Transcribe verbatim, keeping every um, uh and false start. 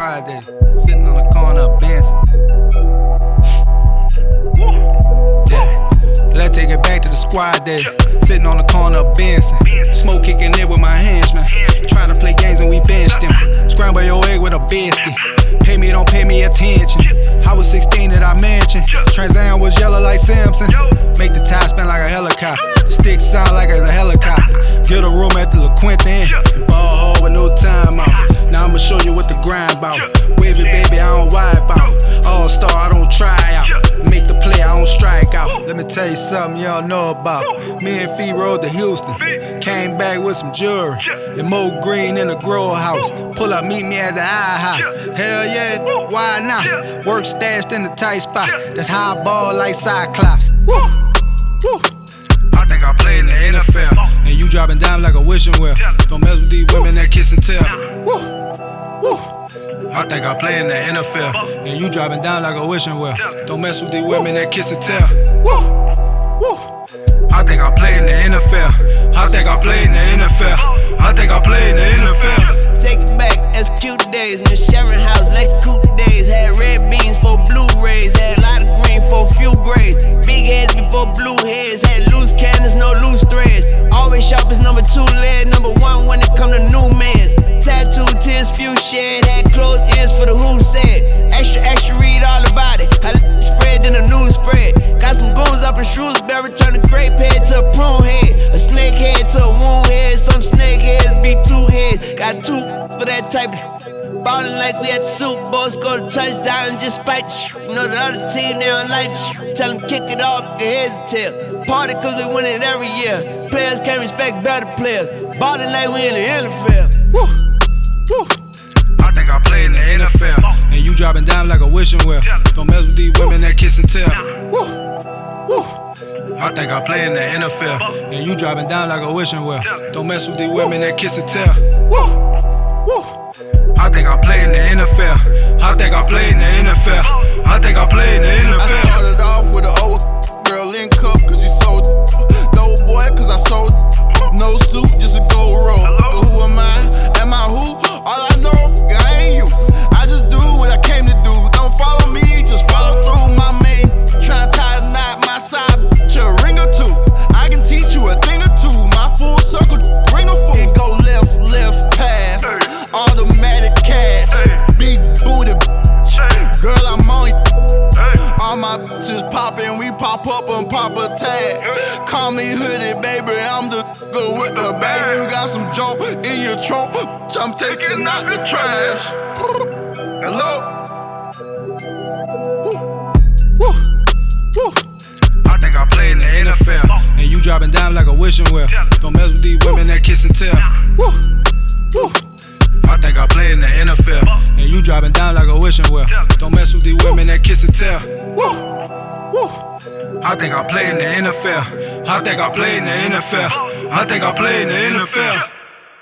squad day, sitting on the corner of Benson. Yeah, let's take it back to the squad day, sitting on the corner of Benson. Smoke kicking it with my hands, man. Trying to play games and we benched them. Scramble your egg with a biscuit. Pay me, don't pay me attention. I was sixteen at our mansion. Trans Am was yellow like Simpson. Make the tire spin like a helicopter. The stick sound like a helicopter. Get a room at the La Quinta Inn. Ball hard with no time out. Now I'ma show you what the grind bout. Wave it, baby, I don't wipe out. All star, I don't try out. Make the play, I don't strike out. Let me tell you something y'all know about. Me and Fee rode to Houston. Came back with some jewelry. And Mo Green in the grow house. Pull up, meet me at the IHOP. Hell yeah, why not? Work stashed in the tight spot. That's how I ball like Cyclops. Woo, woo. I think I play in the N F L. And you dropping down like a wishing well. Don't mess with these women that kiss and tell. Woo, woo. I think I play in the N F L. And you dropping down like a wishing well. Don't mess with these women that kiss and tell. Woo, woo. I think I play in the N F L. I think I play in the N F L. I think I play in the N F L. Take it back, execute days. Miss Sharon House, Lex Coupe days. Had red beans for Blu-rays. Had a lot of green for a few grades. Big heads before blue heads. Had loose cannons, no loose threads. Always sharp as number two lead. Number one when it come to new mans. Tattoo tears, few shared. Had closed ears for the who said. Extra, extra, read all about it. I spread in the news spread. Got some goons up in Shrewsbury. Turn a grape head to a prune head. A snake head to a wound head. Some snake heads be two heads. Got two for that type of ballin' like we at the Super Bowl. Score the touchdown and just spite. You know the other team, they don't like you. Tell them kick it off, your heads and tail. Party cause we win it every year. Players can't respect better players. Ballin' like we in the N F L. Woo, woo. I think I play in the N F L. And you dropping down like a wishing well. Don't mess with these women that kiss and tell. Woo, woo. I think I play in the N F L. And you dropping down like a wishing well. Don't mess with these women that kiss and tell. Woo, woo. I think I play in the N F L. I think I play in the N F L. I think I play in the N F L. I started off with an old girl in cup cause you sold dope boy cause I sold no suit, just a gold rope. But who am I? Am I who? All I know, I ain't you. I just do what I came to do. Don't follow me, just follow through. My main try to tie a knot, my side to a ring or two. I can teach you a thing or two. My full circle ring a fool. It go left, left, pass. Automatic cash. Big booty. Girl, I'm on you. All my bitches poppin', we pop up and pop a tag. Call me hoodie, baby, I'm the go with the bag. You got some junk in your trunk, I'm taking out the trash. Hello? Woo, woo. I think I play in the N F L. And you dropping down like a wishing well. Don't mess with these women that kiss and tell. Woo, woo. I think I play in the N F L. And you dropping down like a wishing well. Don't mess with these women that kiss and tell. Woo, woo. I think I play in the N F L. I think I play in the N F L. I think I play in the N F L.